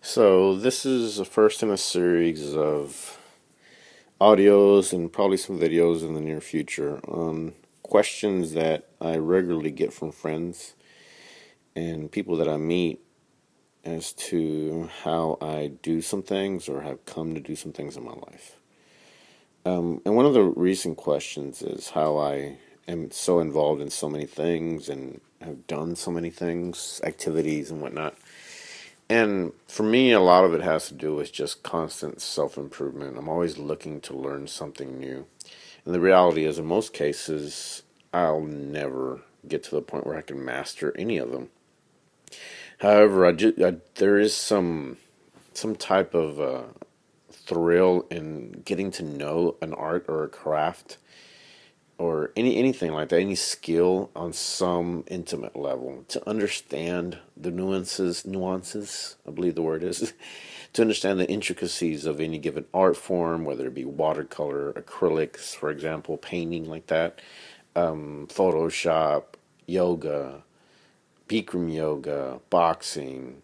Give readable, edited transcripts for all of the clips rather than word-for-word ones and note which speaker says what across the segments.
Speaker 1: So, this is the first in a series of audios and probably some videos in the near future on questions that I regularly get from friends and people that I meet as to how I do some things or have come to do some things in my life. And one of the recent questions is how I am so involved in so many things and have done so many things, activities, and whatnot. And for me, a lot of it has to do with just constant self improvement. I'm always looking to learn something new. And the reality is, in most cases, I'll never get to the point where I can master any of them. However, there is some type of thrill in getting to know an art or a craft or anything like that, any skill on some intimate level, to understand the nuances, I believe the word is, to understand the intricacies of any given art form, whether it be watercolor, acrylics, for example, painting like that, Photoshop, yoga, Bikram yoga, boxing,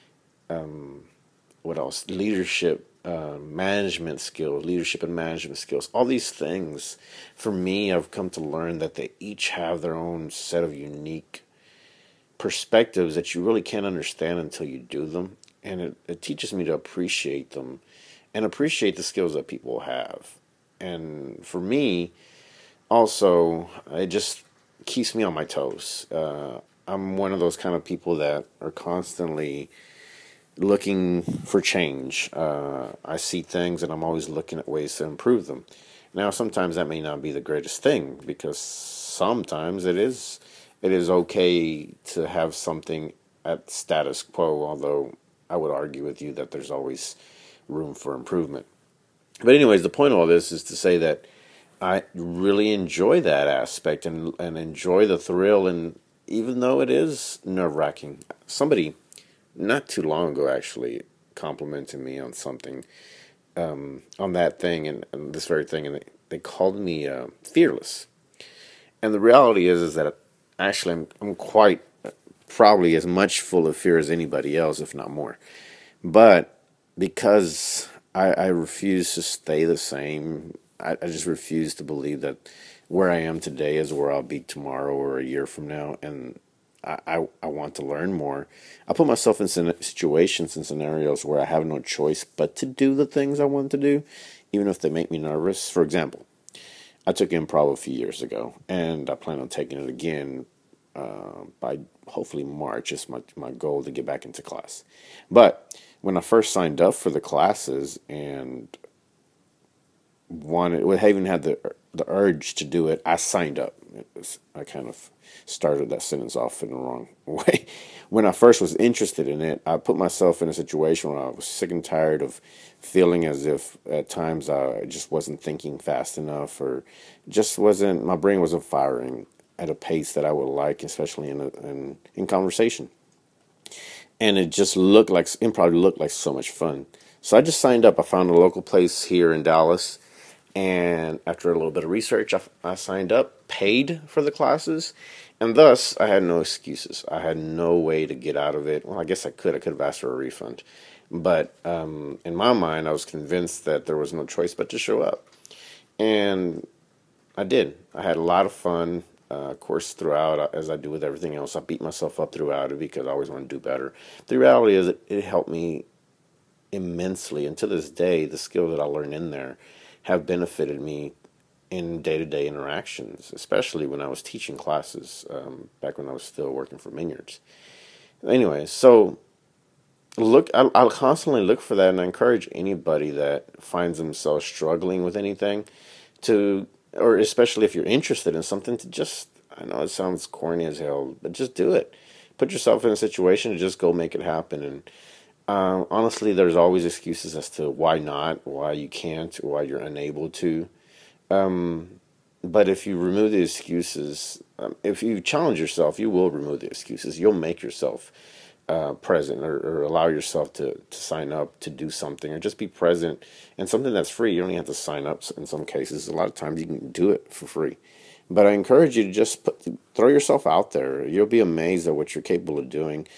Speaker 1: what else? Leadership and management skills. All these things, for me, I've come to learn that they each have their own set of unique perspectives that you really can't understand until you do them. And it teaches me to appreciate them and appreciate the skills that people have. And for me, also, it just keeps me on my toes. I'm one of those kind of people that are constantly looking for change. I see things and I'm always looking at ways to improve them. Now, sometimes that may not be the greatest thing because sometimes it is okay to have something at status quo, although I would argue with you that there's always room for improvement. But anyways, the point of all this is to say that I really enjoy that aspect and enjoy the thrill, and even though it is nerve-wracking, somebody not too long ago actually complimented me on something, on that thing and this very thing, and they called me fearless. And the reality is that actually I'm quite probably as much full of fear as anybody else, if not more. But because I refuse to stay the same, I just refuse to believe that where I am today is where I'll be tomorrow or a year from now. And I want to learn more. I put myself in situations and scenarios where I have no choice but to do the things I want to do, even if they make me nervous. For example, I took improv a few years ago, and I plan on taking it again by hopefully March. It's my goal to get back into class. But when I first signed up for the classes and I even had the urge to do it, I signed up. I kind of started that sentence off in the wrong way. When I first was interested in it, I put myself in a situation where I was sick and tired of feeling as if at times I just wasn't thinking fast enough, or just wasn't my brain wasn't firing at a pace that I would like, especially in conversation. And it just improv looked like so much fun. So I just signed up. I found a local place here in Dallas, and after a little bit of research, I signed up, paid for the classes, and thus I had no excuses. I had no way to get out of it. Well, I guess I could. I could have asked for a refund. But in my mind, I was convinced that there was no choice but to show up. And I did. I had a lot of fun. Of course, throughout, as I do with everything else, I beat myself up throughout it because I always want to do better. The reality is, it helped me immensely, and to this day, the skills that I learned in there have benefited me in day-to-day interactions, especially when I was teaching classes, back when I was still working for Minyards. Anyway, so I'll constantly look for that, and I encourage anybody that finds themselves struggling with anything to, or especially if you're interested in something, to just, I know it sounds corny as hell, but just do it. Put yourself in a situation to just go make it happen. And honestly, there's always excuses as to why not, why you can't, why you're unable to. But if you remove the excuses, if you challenge yourself, you will remove the excuses. You'll make yourself present, or allow yourself to sign up to do something, or just be present, and something that's free. You don't even have to sign up in some cases. A lot of times you can do it for free. But I encourage you to just throw yourself out there. You'll be amazed at what you're capable of doing.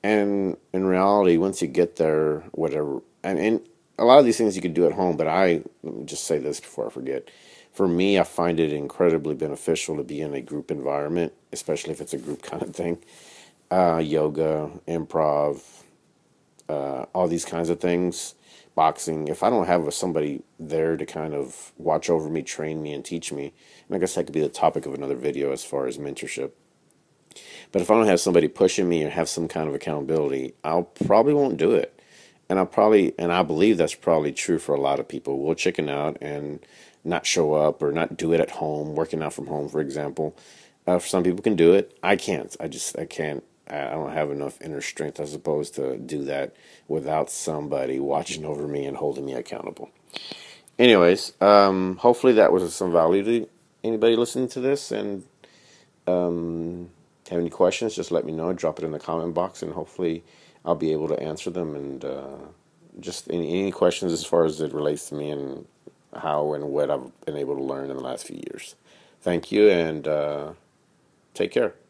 Speaker 1: And in reality, once you get there, whatever, and a lot of these things you can do at home, but let me just say this before I forget. For me, I find it incredibly beneficial to be in a group environment, especially if it's a group kind of thing. Yoga, improv, all these kinds of things, boxing. If I don't have somebody there to kind of watch over me, train me, and teach me, and I guess that could be the topic of another video as far as mentorship. But if I don't have somebody pushing me or have some kind of accountability, I'll probably won't do it. And I believe that's probably true for a lot of people. We'll chicken out and not show up or not do it at home, working out from home, for example. For some people can do it. I can't. I can't. I don't have enough inner strength, I suppose, to do that without somebody watching over me and holding me accountable. Anyways, hopefully that was of some value to anybody listening to this. And have any questions, just let me know. Drop it in the comment box, and hopefully I'll be able to answer them. And just any questions as far as it relates to me and how and what I've been able to learn in the last few years. Thank you, and take care.